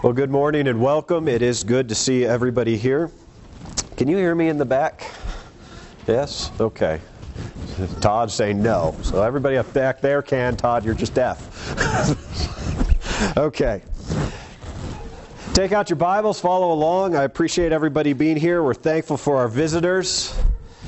Well, good morning and welcome. It is good to see everybody here. Can you hear me in the back? Yes? Okay. Todd's saying no. So everybody up back there can. Todd, you're just deaf. Okay. Take out your Bibles, follow along. I appreciate everybody being here. We're thankful for our visitors.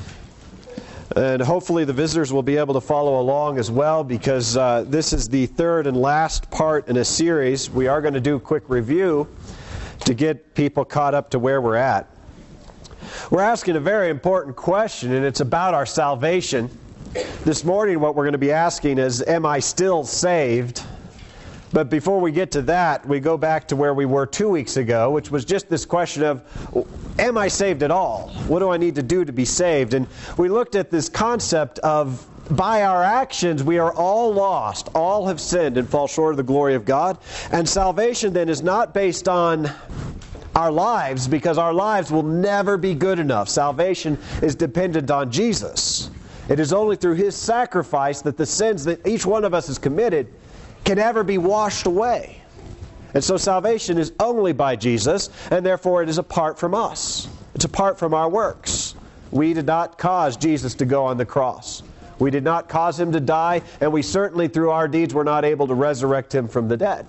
And hopefully the visitors will be able to follow along as well, because this is the third and last part in a series. We are going to do a quick review to get people caught up to where we're at. We're asking a very important question, and it's about our salvation. This morning what we're going to be asking is, am I still saved? But before we get to that, we go back to where we were 2 weeks ago, which was just this question of, am I saved at all? What do I need to do to be saved? And we looked at this concept of, by our actions, we are all lost. All have sinned and fall short of the glory of God. And salvation then is not based on our lives, because our lives will never be good enough. Salvation is dependent on Jesus. It is only through His sacrifice that the sins that each one of us has committed can ever be washed away. And so salvation is only by Jesus, and therefore it is apart from us. It's apart from our works. We did not cause Jesus to go on the cross. We did not cause Him to die, and we certainly through our deeds were not able to resurrect Him from the dead.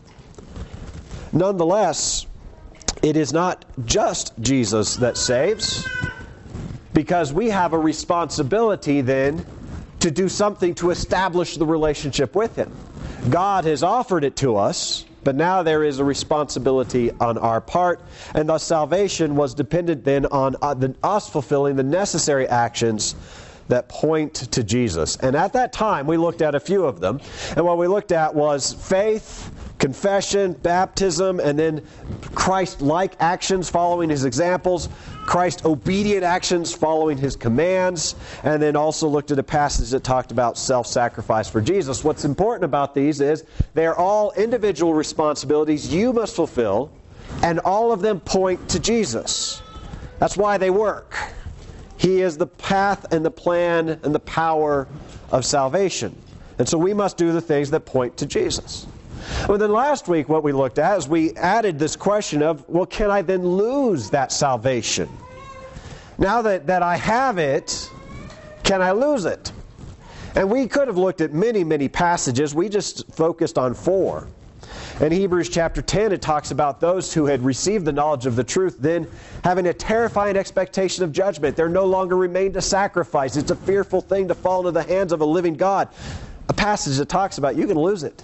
Nonetheless, it is not just Jesus that saves, because we have a responsibility then to do something to establish the relationship with Him. God has offered it to us, but now there is a responsibility on our part, and thus salvation was dependent then on us fulfilling the necessary actions that point to Jesus. And at that time, we looked at a few of them, and what we looked at was faith, confession, baptism, and then Christ-like actions following His examples, Christ-obedient actions following His commands, and then also looked at a passage that talked about self-sacrifice for Jesus. What's important about these is they're all individual responsibilities you must fulfill, and all of them point to Jesus. That's why they work. He is the path and the plan and the power of salvation. And so we must do the things that point to Jesus. Well, then last week what we looked at is we added this question of, well, can I then lose that salvation? Now that I have it, can I lose it? And we could have looked at many, many passages. We just focused on 4. In Hebrews chapter 10, it talks about those who had received the knowledge of the truth, then having a terrifying expectation of judgment. There no longer remained a sacrifice. It's a fearful thing to fall into the hands of a living God. A passage that talks about you can lose it.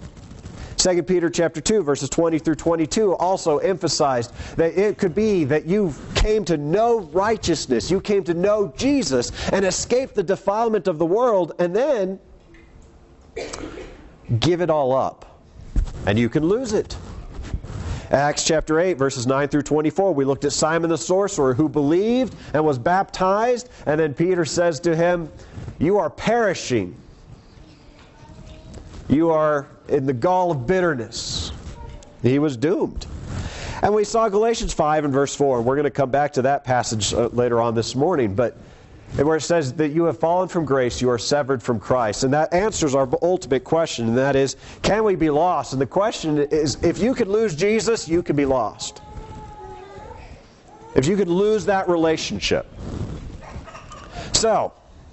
2 Peter chapter 2, verses 20 through 22 also emphasized that it could be that you came to know righteousness, you came to know Jesus, and escape the defilement of the world, and then give it all up, and you can lose it. Acts chapter 8, verses 9 through 24, we looked at Simon the sorcerer who believed and was baptized, and then Peter says to him, you are perishing. You are in the gall of bitterness. He was doomed. And we saw Galatians 5 and verse 4. We're going to come back to that passage later on this morning. But where it says that you have fallen from grace, you are severed from Christ. And that answers our ultimate question, and that is, can we be lost? And the question is, if you could lose Jesus, you could be lost. If you could lose that relationship. So,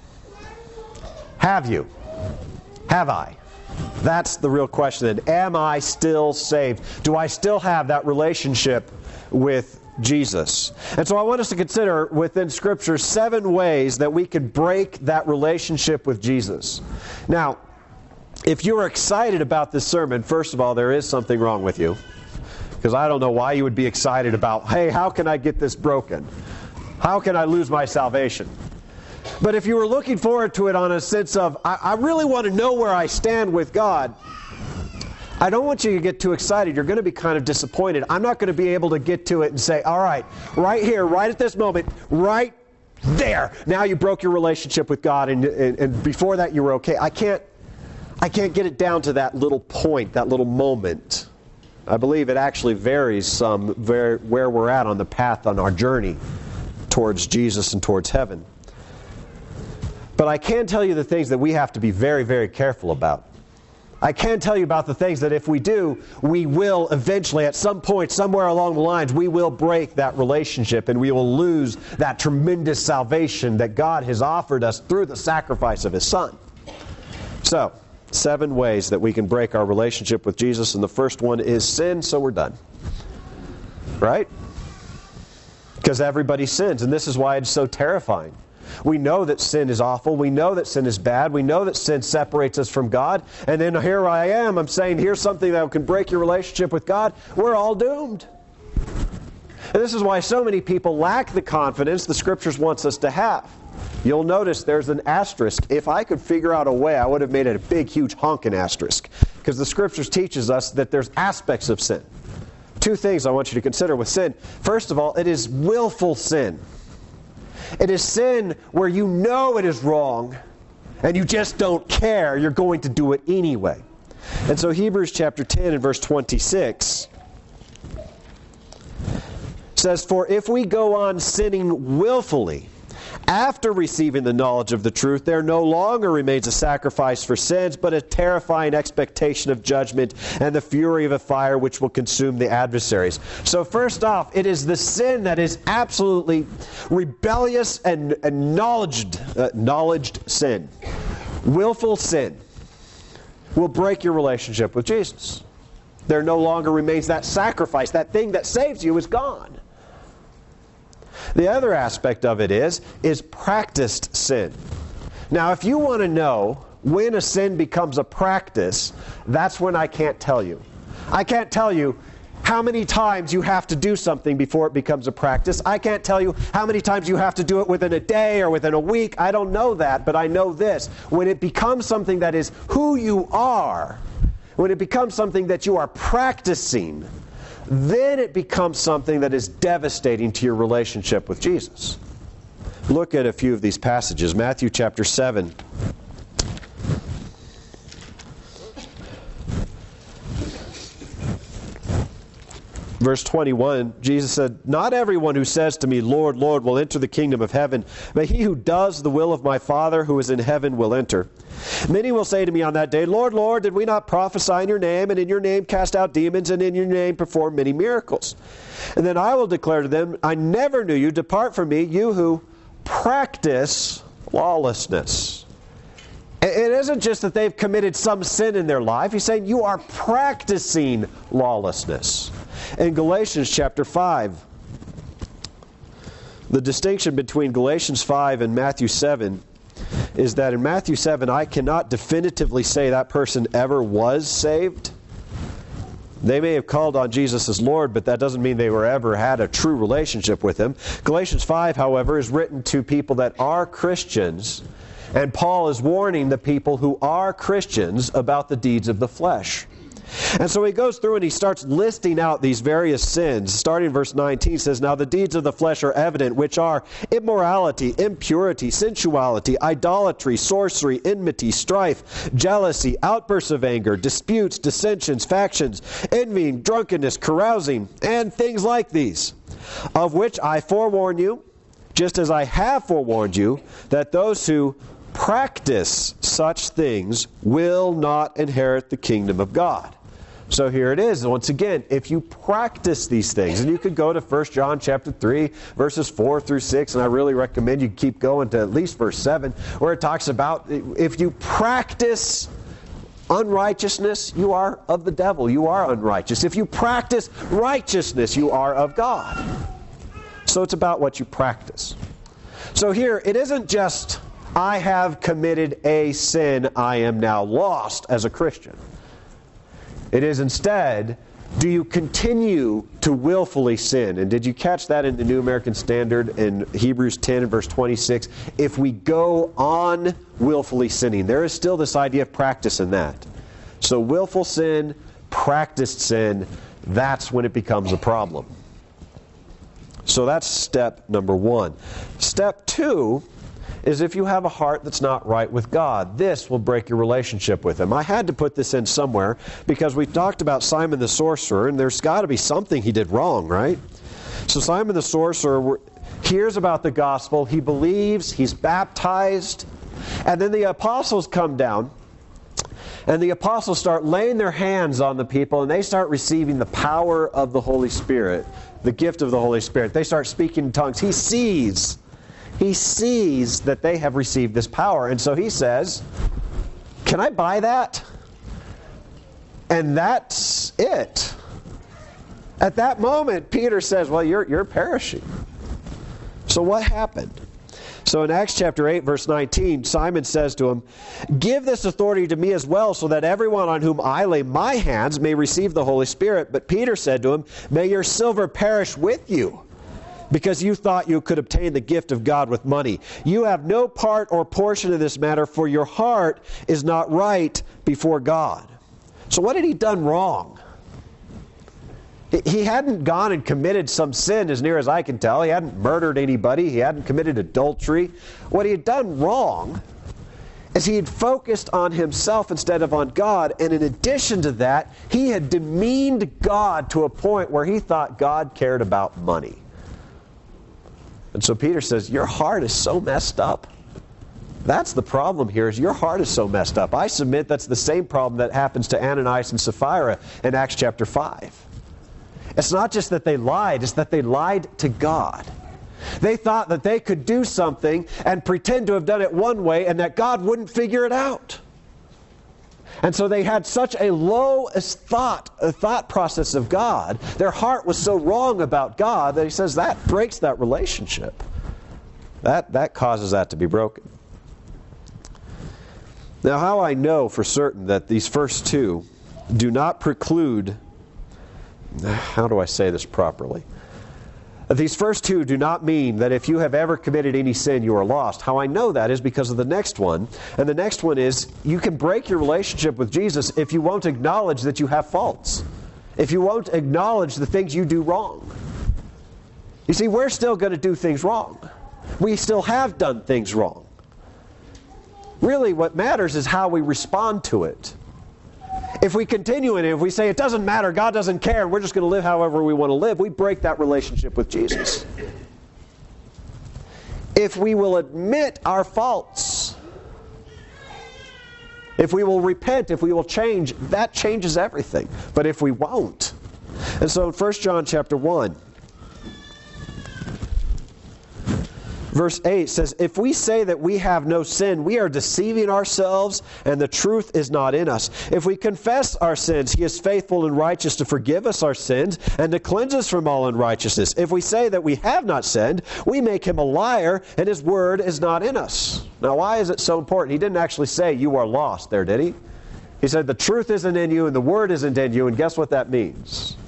have you? Have I? That's the real question. And am I still saved? Do I still have that relationship with Jesus? And so I want us to consider within Scripture 7 ways that we can break that relationship with Jesus. Now, if you're excited about this sermon, first of all, there is something wrong with you. Because I don't know why you would be excited about, hey, how can I get this broken? How can I lose my salvation? But if you were looking forward to it on a sense of, I really want to know where I stand with God, I don't want you to get too excited. You're going to be kind of disappointed. I'm not going to be able to get to it and say, all right, right here, right at this moment, right there, now you broke your relationship with God, and before that you were okay. I can't get it down to that little point, that little moment. I believe it actually varies some where we're at on the path on our journey towards Jesus and towards heaven. But I can tell you the things that we have to be very, very careful about. I can tell you about the things that if we do, we will eventually, at some point, somewhere along the lines, we will break that relationship and we will lose that tremendous salvation that God has offered us through the sacrifice of His Son. So, 7 ways that we can break our relationship with Jesus, and the first one is sin, so we're done. Right? Because everybody sins, and this is why it's so terrifying. We know that sin is awful. We know that sin is bad. We know that sin separates us from God. And then here I am. I'm saying here's something that can break your relationship with God. We're all doomed. And this is why so many people lack the confidence the Scriptures wants us to have. You'll notice there's an asterisk. If I could figure out a way, I would have made it a big, huge honking asterisk. Because the Scriptures teaches us that there's aspects of sin. 2 things I want you to consider with sin. First of all, it is willful sin. It is sin where you know it is wrong and you just don't care. You're going to do it anyway. And so Hebrews chapter 10 and verse 26 says, "For if we go on sinning willfully after receiving the knowledge of the truth, there no longer remains a sacrifice for sins, but a terrifying expectation of judgment and the fury of a fire which will consume the adversaries." So first off, it is the sin that is absolutely rebellious and knowledged sin. Willful sin will break your relationship with Jesus. There no longer remains that sacrifice. That thing that saves you is gone. The other aspect of it is practiced sin. Now, if you want to know when a sin becomes a practice, that's when I can't tell you. I can't tell you how many times you have to do something before it becomes a practice. I can't tell you how many times you have to do it within a day or within a week. I don't know that, but I know this. When it becomes something that is who you are, when it becomes something that you are practicing, then it becomes something that is devastating to your relationship with Jesus. Look at a few of these passages. Matthew chapter 7. Verse 21, Jesus said, "Not everyone who says to me, 'Lord, Lord,' will enter the kingdom of heaven, but he who does the will of my Father who is in heaven will enter. Many will say to me on that day, 'Lord, Lord, did we not prophesy in your name, and in your name cast out demons, and in your name perform many miracles?' And then I will declare to them, 'I never knew you. Depart from me, you who practice lawlessness.'" It isn't just that they've committed some sin in their life. He's saying you are practicing lawlessness. In Galatians chapter 5, the distinction between Galatians 5 and Matthew 7 is that in Matthew 7, I cannot definitively say that person ever was saved. They may have called on Jesus as Lord, but that doesn't mean they were ever had a true relationship with Him. Galatians 5, however, is written to people that are Christians, and Paul is warning the people who are Christians about the deeds of the flesh. And so he goes through and he starts listing out these various sins. Starting in verse 19 says, "Now the deeds of the flesh are evident, which are immorality, impurity, sensuality, idolatry, sorcery, enmity, strife, jealousy, outbursts of anger, disputes, dissensions, factions, envying, drunkenness, carousing, and things like these, of which I forewarn you, just as I have forewarned you, that those who practice such things will not inherit the kingdom of God." So here it is. Once again, if you practice these things, and you could go to 1 John chapter 3, verses 4 through 6, and I really recommend you keep going to at least verse 7, where it talks about if you practice unrighteousness, you are of the devil. You are unrighteous. If you practice righteousness, you are of God. So it's about what you practice. So here, it isn't just, I have committed a sin, I am now lost as a Christian. It is instead, do you continue to willfully sin? And did you catch that in the New American Standard in Hebrews 10 and verse 26? If we go on willfully sinning, there is still this idea of practice in that. So willful sin, practiced sin, that's when it becomes a problem. So that's step number 1. Step 2 is if you have a heart that's not right with God. This will break your relationship with Him. I had to put this in somewhere because we talked about Simon the sorcerer, and there's got to be something he did wrong, right? So Simon the sorcerer hears about the gospel, he believes, he's baptized, and then the apostles come down, And the apostles start laying their hands on the people, and they start receiving the power of the Holy Spirit, the gift of the Holy Spirit. They start speaking in tongues. He sees that they have received this power. And so he says, can I buy that? And that's it. At that moment, Peter says, well, you're perishing. So what happened? So in Acts chapter 8, verse 19, Simon says to him, give this authority to me as well, so that everyone on whom I lay my hands may receive the Holy Spirit. But Peter said to him, may your silver perish with you, because you thought you could obtain the gift of God with money. You have no part or portion in this matter, for your heart is not right before God. So what had he done wrong? He hadn't gone and committed some sin, as near as I can tell. He hadn't murdered anybody. He hadn't committed adultery. What he had done wrong is he had focused on himself instead of on God. And in addition to that, he had demeaned God to a point where he thought God cared about money. And so Peter says, your heart is so messed up. That's the problem here, is your heart is so messed up. I submit that's the same problem that happens to Ananias and Sapphira in Acts chapter 5. It's not just that they lied, it's that they lied to God. They thought that they could do something and pretend to have done it one way and that God wouldn't figure it out. And so they had such a low thought process of God. Their heart was so wrong about God that he says that breaks that relationship. That causes that to be broken. Now, how I know for certain that these first two do not preclude, how do I say this properly? These first two do not mean that if you have ever committed any sin, you are lost. How I know that is because of the next one. And the next one is, you can break your relationship with Jesus if you won't acknowledge that you have faults. If you won't acknowledge the things you do wrong. You see, we're still going to do things wrong. We still have done things wrong. Really, what matters is how we respond to it. If we continue in it, if we say it doesn't matter, God doesn't care, and we're just going to live however we want to live, we break that relationship with Jesus. If we will admit our faults, if we will repent, if we will change, that changes everything. But if we won't. And so in 1 John chapter 1, verse 8 says, if we say that we have no sin, we are deceiving ourselves, and the truth is not in us. If we confess our sins, He is faithful and righteous to forgive us our sins and to cleanse us from all unrighteousness. If we say that we have not sinned, we make Him a liar, and His word is not in us. Now, why is it so important? He didn't actually say you are lost there, did He? He said the truth isn't in you and the word isn't in you, and guess what that means?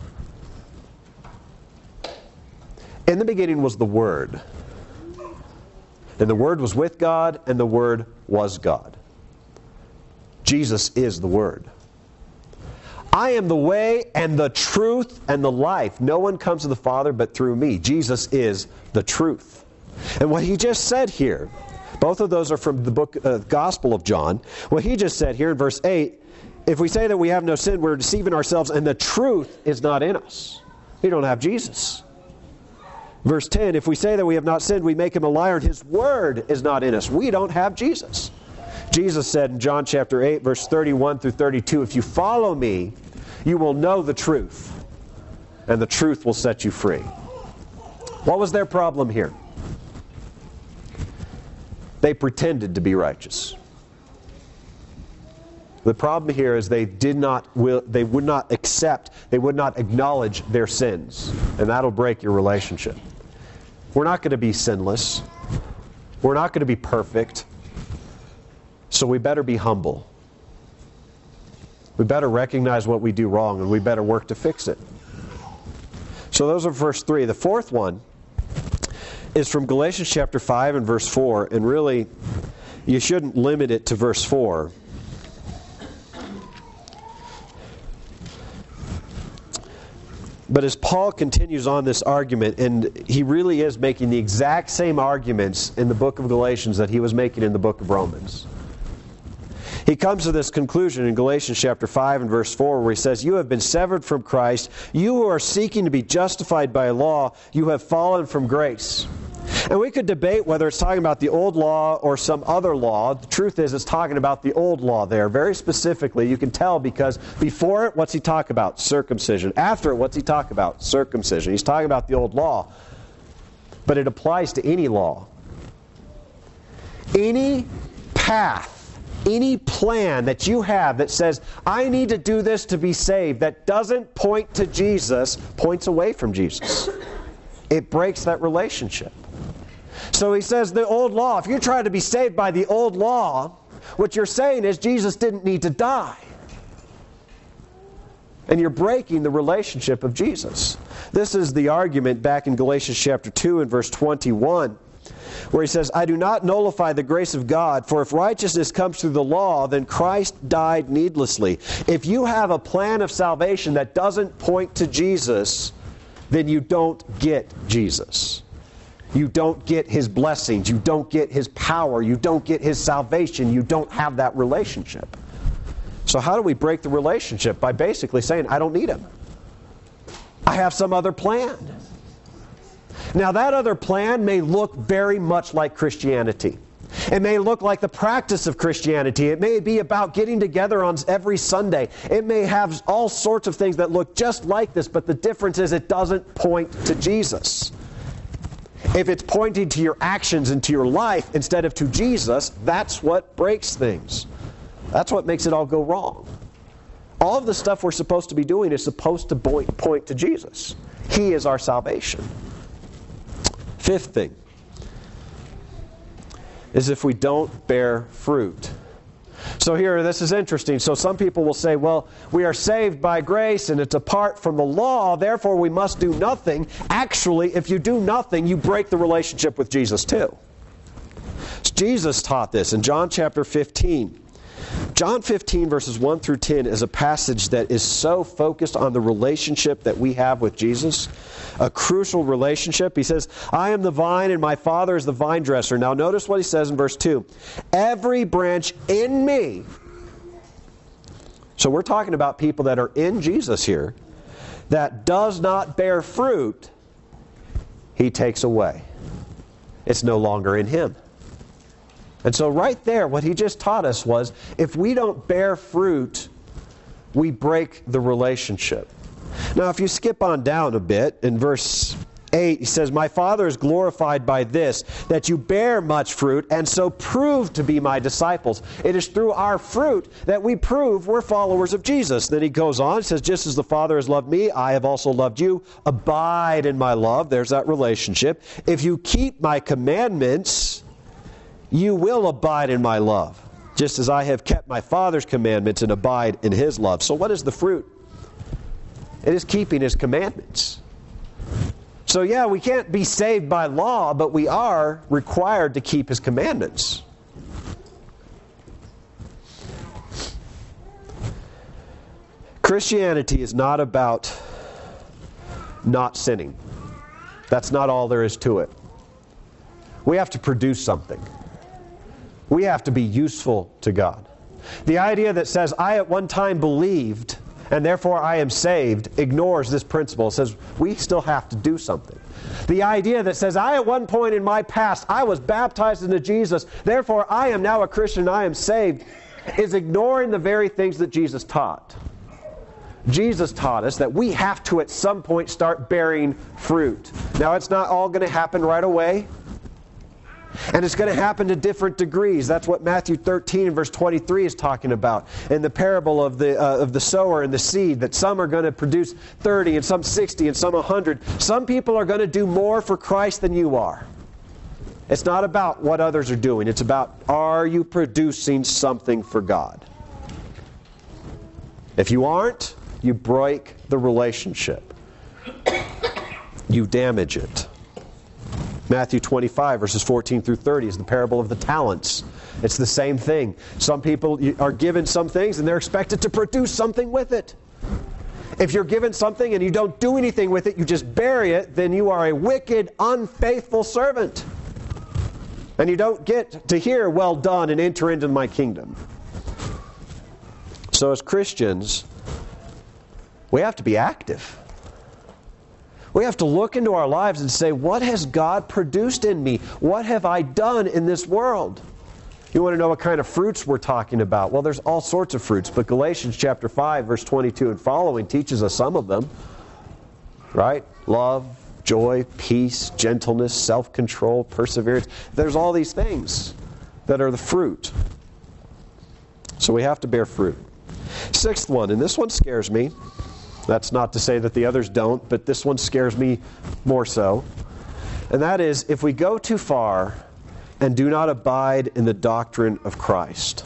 In the beginning was the Word. And the Word was with God, and the Word was God. Jesus is the Word. I am the way and the truth and the life. No one comes to the Father but through me. Jesus is the truth. And what He just said here, both of those are from the Gospel of John. What He just said here in verse 8, if we say that we have no sin, we're deceiving ourselves, and the truth is not in us. We don't have Jesus. Verse 10, if we say that we have not sinned, we make Him a liar, and His word is not in us. We don't have Jesus. Jesus said in John chapter 8, verse 31 through 32, if you follow me, you will know the truth, and the truth will set you free. What was their problem here? They pretended to be righteous. The problem here is they would not accept, they would not acknowledge their sins. And that'll break your relationship. We're not going to be sinless. We're not going to be perfect. So we better be humble. We better recognize what we do wrong, and we better work to fix it. So those are verse 3. The fourth one is from Galatians chapter 5 and verse 4. And really, you shouldn't limit it to verse 4. But as Paul continues on this argument, and he really is making the exact same arguments in the book of Galatians that he was making in the book of Romans. He comes to this conclusion in Galatians chapter 5 and verse 4 where he says, you have been severed from Christ. You who are seeking to be justified by law, you have fallen from grace. And we could debate whether it's talking about the old law or some other law. The truth is, it's talking about the old law there. Very specifically, you can tell because before it, what's he talk about? Circumcision. After it, what's he talk about? Circumcision. He's talking about the old law. But it applies to any law. Any path, any plan that you have that says, I need to do this to be saved, that doesn't point to Jesus, points away from Jesus. It breaks that relationship. So he says the old law, if you're trying to be saved by the old law, what you're saying is Jesus didn't need to die. And you're breaking the relationship of Jesus. This is the argument back in Galatians chapter 2 and verse 21, where he says, I do not nullify the grace of God, for if righteousness comes through the law, then Christ died needlessly. If you have a plan of salvation that doesn't point to Jesus, then you don't get Jesus. You don't get His blessings. You don't get His power. You don't get His salvation. You don't have that relationship. So how do we break the relationship? By basically saying, I don't need Him. I have some other plan. Now that other plan may look very much like Christianity. It may look like the practice of Christianity. It may be about getting together on every Sunday. It may have all sorts of things that look just like this, but the difference is it doesn't point to Jesus. If it's pointing to your actions and to your life instead of to Jesus, that's what breaks things. That's what makes it all go wrong. All of the stuff we're supposed to be doing is supposed to point to Jesus. He is our salvation. Fifth thing is if we don't bear fruit. So here, this is interesting. So some people will say, well, we are saved by grace and it's apart from the law, therefore we must do nothing. Actually, if you do nothing, you break the relationship with Jesus too. Jesus taught this in John chapter 15. John 15 verses 1 through 10 is a passage that is so focused on the relationship that we have with Jesus. A crucial relationship. He says, I am the vine and my Father is the vine dresser. Now notice what he says in verse 2. Every branch in me. So we're talking about people that are in Jesus here. That does not bear fruit, He takes away. It's no longer in Him. And so right there, what he just taught us was, if we don't bear fruit, we break the relationship. Now, if you skip on down a bit, in verse 8, he says, my Father is glorified by this, that you bear much fruit, and so prove to be my disciples. It is through our fruit that we prove we're followers of Jesus. Then he goes on, says, just as the Father has loved me, I have also loved you. Abide in my love. There's that relationship. If you keep my commandments, you will abide in my love, just as I have kept my Father's commandments and abide in His love. So what is the fruit? It is keeping His commandments. So yeah, we can't be saved by law, but we are required to keep His commandments. Christianity is not about not sinning. That's not all there is to it. We have to produce something. We have to be useful to God. The idea that says, I at one time believed, and therefore I am saved, ignores this principle. It says, we still have to do something. The idea that says, I at one point in my past, I was baptized into Jesus, therefore I am now a Christian, I am saved, is ignoring the very things that Jesus taught. Jesus taught us that we have to at some point start bearing fruit. Now it's not all going to happen right away. And it's going to happen to different degrees. That's what Matthew 13 verse 23 is talking about. In the parable of the sower and the seed, that some are going to produce 30 and some 60 and some 100. Some people are going to do more for Christ than you are. It's not about what others are doing. It's about, are you producing something for God? If you aren't, you break the relationship. You damage it. Matthew 25, verses 14 through 30 is the parable of the talents. It's the same thing. Some people are given some things and they're expected to produce something with it. If you're given something and you don't do anything with it, you just bury it, then you are a wicked, unfaithful servant. And you don't get to hear, well done, and enter into my kingdom. So as Christians, we have to be active. We have to look into our lives and say, what has God produced in me? What have I done in this world? You want to know what kind of fruits we're talking about? Well, there's all sorts of fruits, but Galatians chapter 5, verse 22 and following teaches us some of them. Right? Love, joy, peace, gentleness, self-control, perseverance. There's all these things that are the fruit. So we have to bear fruit. Sixth one, and this one scares me. That's not to say that the others don't, but this one scares me more so. And that is, if we go too far and do not abide in the doctrine of Christ.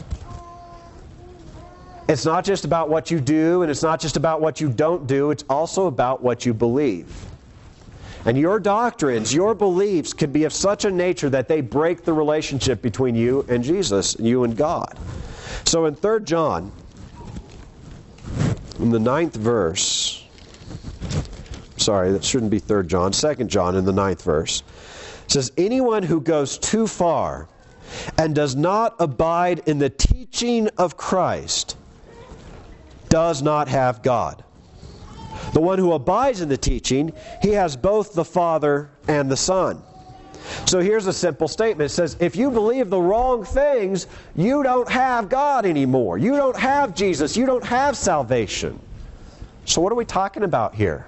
It's not just about what you do, and it's not just about what you don't do, it's also about what you believe. And your doctrines, your beliefs can be of such a nature that they break the relationship between you and Jesus, you and God. So in 3 John, in the 9th verse, sorry, that shouldn't be 3 John, 2 John in the 9th verse, it says, anyone who goes too far and does not abide in the teaching of Christ does not have God. The one who abides in the teaching, he has both the Father and the Son. So here's a simple statement. It says, if you believe the wrong things, you don't have God anymore. You don't have Jesus. You don't have salvation. So what are we talking about here?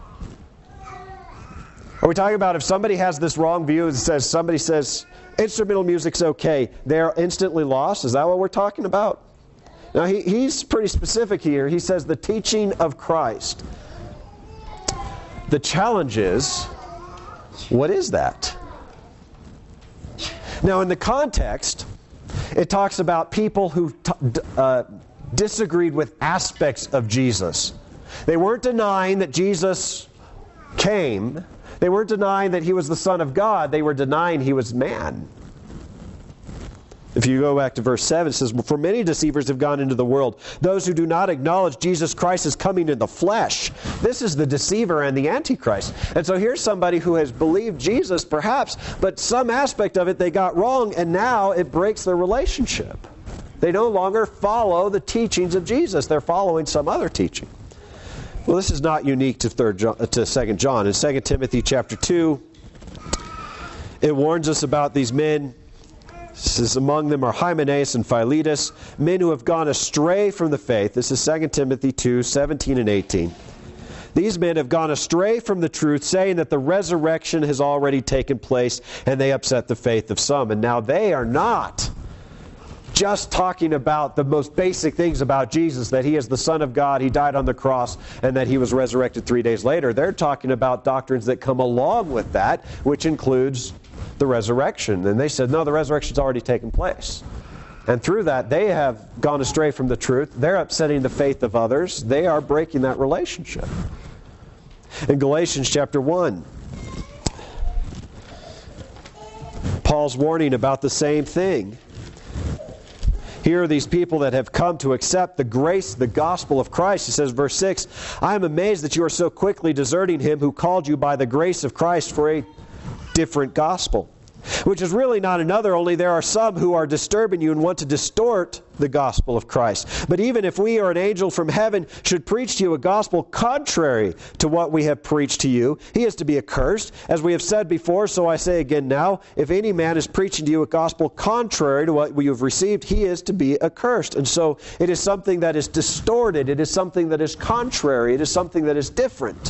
Are we talking about if somebody has this wrong view and somebody says instrumental music's okay, they're instantly lost? Is that what we're talking about? Now he's pretty specific here. He says the teaching of Christ. The challenge is, what is that? Now in the context, it talks about people who disagreed with aspects of Jesus. They weren't denying that Jesus came. They weren't denying that He was the Son of God. They were denying He was man. If you go back to verse 7, it says, for many deceivers have gone into the world, those who do not acknowledge Jesus Christ as coming in the flesh. This is the deceiver and the Antichrist. And so here's somebody who has believed Jesus, perhaps, but some aspect of it they got wrong, and now it breaks their relationship. They no longer follow the teachings of Jesus. They're following some other teaching. Well, this is not unique to 2 John. In 2 Timothy chapter 2, it warns us about these men. It says, among them are Hymenaeus and Philetus, men who have gone astray from the faith. This is 2 Timothy 2, 17 and 18. These men have gone astray from the truth, saying that the resurrection has already taken place, and they upset the faith of some. And now they are not just talking about the most basic things about Jesus, that He is the Son of God, He died on the cross, and that He was resurrected 3 days later. They're talking about doctrines that come along with that, which includes the resurrection. And they said, no, the resurrection's already taken place. And through that, they have gone astray from the truth. They're upsetting the faith of others. They are breaking that relationship. In Galatians chapter 1, Paul's warning about the same thing. Here are these people that have come to accept the grace, the gospel of Christ. He says, verse 6, I am amazed that you are so quickly deserting Him who called you by the grace of Christ for a different gospel, which is really not another, only there are some who are disturbing you and want to distort the gospel of Christ. But even if we or an angel from heaven should preach to you a gospel contrary to what we have preached to you, he is to be accursed. As we have said before, so I say again now, if any man is preaching to you a gospel contrary to what you have received, he is to be accursed. And so it is something that is distorted. It is something that is contrary. It is something that is different.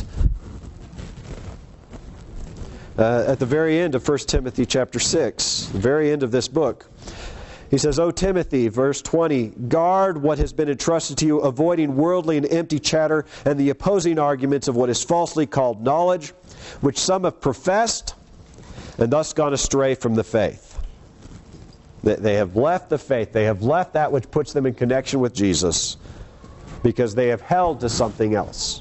At the very end of 1 Timothy chapter 6, the very end of this book, he says, O Timothy, verse 20, guard what has been entrusted to you, avoiding worldly and empty chatter and the opposing arguments of what is falsely called knowledge, which some have professed and thus gone astray from the faith. They have left the faith. They have left that which puts them in connection with Jesus because they have held to something else.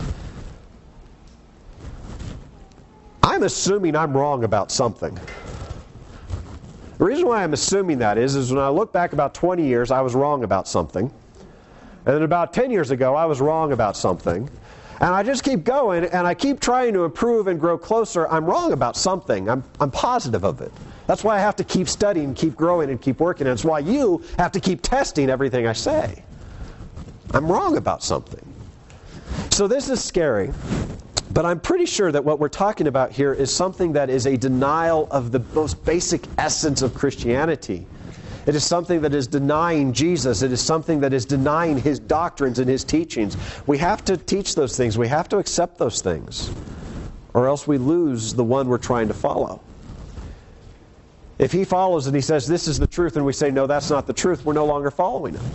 I'm assuming I'm wrong about something. The reason why I'm assuming that is when I look back about 20 years, I was wrong about something. And then about 10 years ago, I was wrong about something. And I just keep going, and I keep trying to improve and grow closer. I'm wrong about something. I'm positive of it. That's why I have to keep studying, keep growing, and keep working. And it's why you have to keep testing everything I say. I'm wrong about something. So this is scary. But I'm pretty sure that what we're talking about here is something that is a denial of the most basic essence of Christianity. It is something that is denying Jesus. It is something that is denying His doctrines and His teachings. We have to teach those things. We have to accept those things. Or else we lose the one we're trying to follow. If He follows and He says, this is the truth, and we say, no, that's not the truth, we're no longer following Him.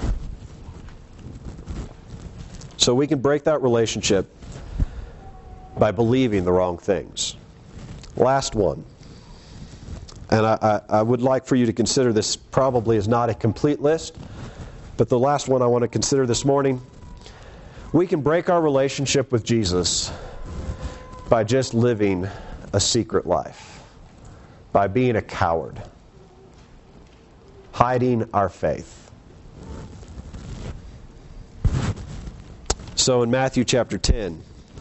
So we can break that relationship by believing the wrong things. Last one. And I would like for you to consider this probably is not a complete list, but the last one I want to consider this morning. We can break our relationship with Jesus by just living a secret life, by being a coward, hiding our faith. So in Matthew chapter 10,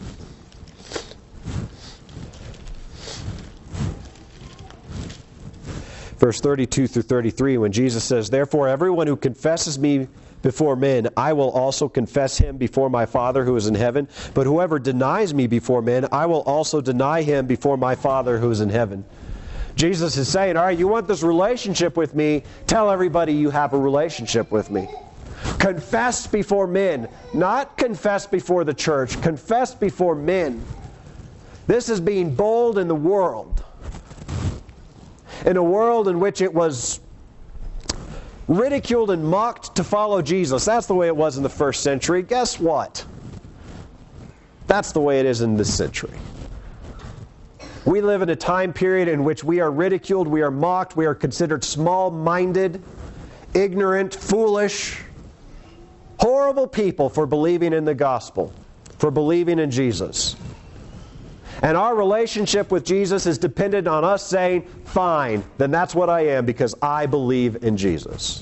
verse 32 through 33, when Jesus says, therefore everyone who confesses me before men, I will also confess him before my Father who is in heaven. But whoever denies me before men, I will also deny him before my Father who is in heaven. Jesus is saying, all right, you want this relationship with me, tell everybody you have a relationship with me. Confess before men, not confess before the church, confess before men. This is being bold in the world. In a world in which it was ridiculed and mocked to follow Jesus. That's the way it was in the first century. Guess what? That's the way it is in this century. We live in a time period in which we are ridiculed, we are mocked, we are considered small-minded, ignorant, foolish, horrible people for believing in the gospel, for believing in Jesus. And our relationship with Jesus is dependent on us saying, fine, then that's what I am because I believe in Jesus.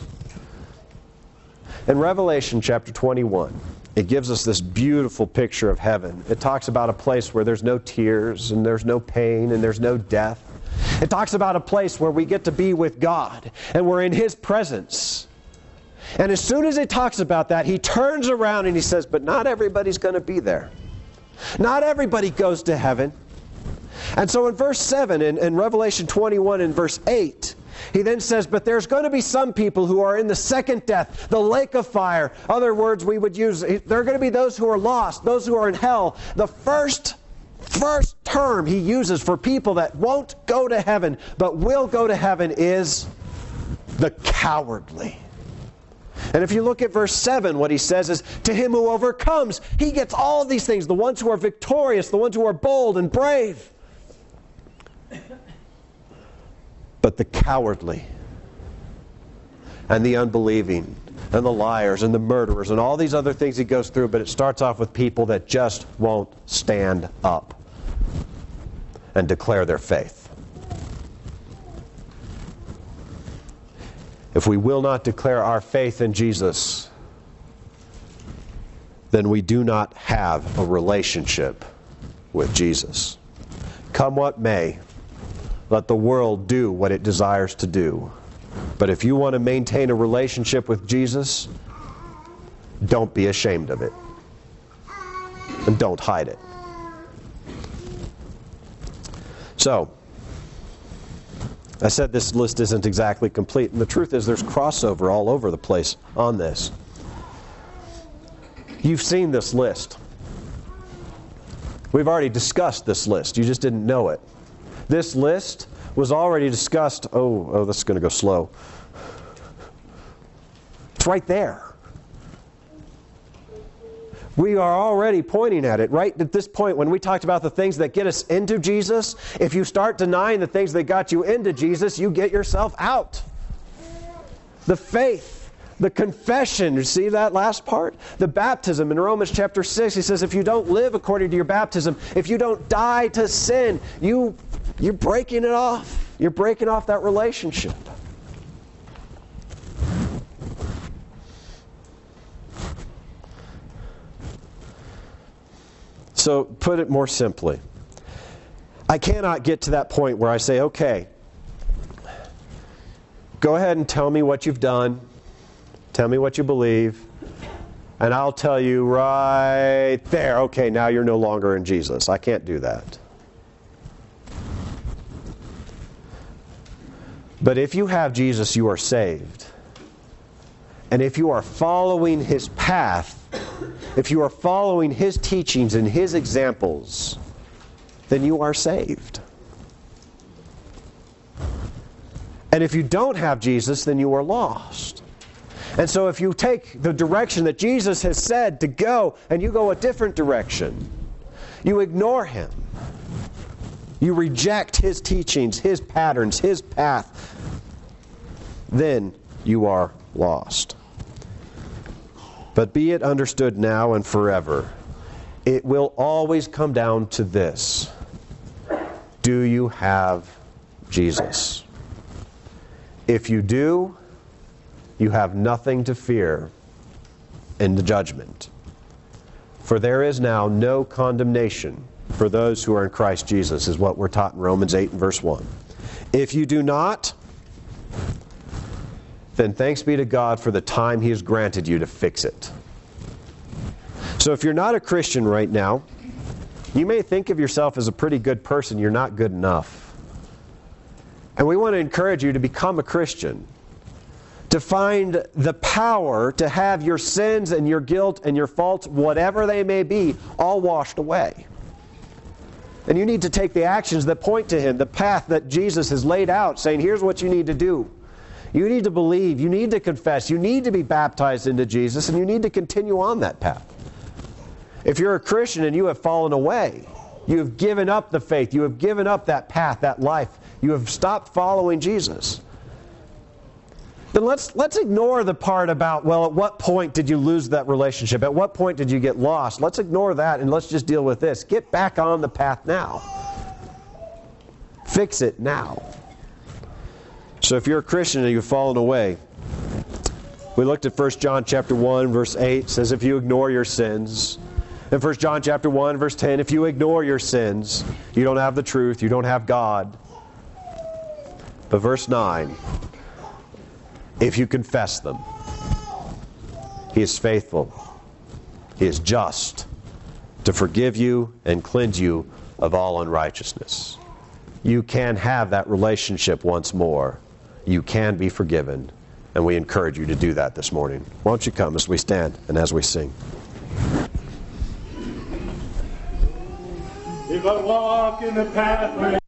In Revelation chapter 21, it gives us this beautiful picture of heaven. It talks about a place where there's no tears and there's no pain and there's no death. It talks about a place where we get to be with God and we're in His presence. And as soon as it talks about that, He turns around and He says, but not everybody's going to be there. Not everybody goes to heaven. And so in verse 7, in Revelation 21 and verse 8, He then says, but there's going to be some people who are in the second death, the lake of fire. Other words we would use, there are going to be those who are lost, those who are in hell. The first term He uses for people that won't go to heaven, but will go to heaven is the cowardly. And if you look at verse 7, what He says is, to him who overcomes, he gets all of these things, the ones who are victorious, the ones who are bold and brave. But the cowardly and the unbelieving and the liars and the murderers and all these other things He goes through, but it starts off with people that just won't stand up and declare their faith. If we will not declare our faith in Jesus, then we do not have a relationship with Jesus. Come what may, let the world do what it desires to do. But if you want to maintain a relationship with Jesus, don't be ashamed of it. And don't hide it. So, I said this list isn't exactly complete, and the truth is there's crossover all over the place on this. You've seen this list. We've already discussed this list. You just didn't know it. This list was already discussed. Oh, this is going to go slow. It's right there. We are already pointing at it. Right at this point, when we talked about the things that get us into Jesus, if you start denying the things that got you into Jesus, you get yourself out. The faith, the confession, you see that last part? The baptism in Romans chapter 6, he says, if you don't live according to your baptism, if you don't die to sin, you're breaking it off. You're breaking off that relationship. So, put it more simply, I cannot get to that point where I say, okay, go ahead and tell me what you've done, tell me what you believe, and I'll tell you right there, okay, now you're no longer in Jesus. I can't do that. But if you have Jesus, you are saved. And if you are following His path, if you are following His teachings and His examples, then you are saved. And if you don't have Jesus, then you are lost. And so if you take the direction that Jesus has said to go, and you go a different direction, you ignore Him. You reject His teachings, His patterns, His path, then you are lost. But be it understood now and forever, it will always come down to this. Do you have Jesus? If you do, you have nothing to fear in the judgment. For there is now no condemnation for those who are in Christ Jesus, is what we're taught in Romans 8 and verse 1. If you do not, then thanks be to God for the time He has granted you to fix it. So if you're not a Christian right now, you may think of yourself as a pretty good person. You're not good enough. And we want to encourage you to become a Christian, to find the power to have your sins and your guilt and your faults, whatever they may be, all washed away. And you need to take the actions that point to Him, the path that Jesus has laid out, saying, here's what you need to do. You need to believe, you need to confess, you need to be baptized into Jesus, and you need to continue on that path. If you're a Christian and you have fallen away, you have given up the faith, you have given up that path, that life, you have stopped following Jesus, then let's ignore the part about, well, at what point did you lose that relationship? At what point did you get lost? Let's ignore that and let's just deal with this. Get back on the path now. Fix it now. So if you're a Christian and you've fallen away, we looked at 1 John chapter 1, verse 8, says if you ignore your sins. And 1 John chapter 1, verse 10, if you ignore your sins, you don't have the truth, you don't have God. But verse 9, if you confess them, He is faithful, He is just to forgive you and cleanse you of all unrighteousness. You can have that relationship once more. You can be forgiven, and we encourage you to do that this morning. Why don't you come as we stand and as we sing. If I walk in the pathway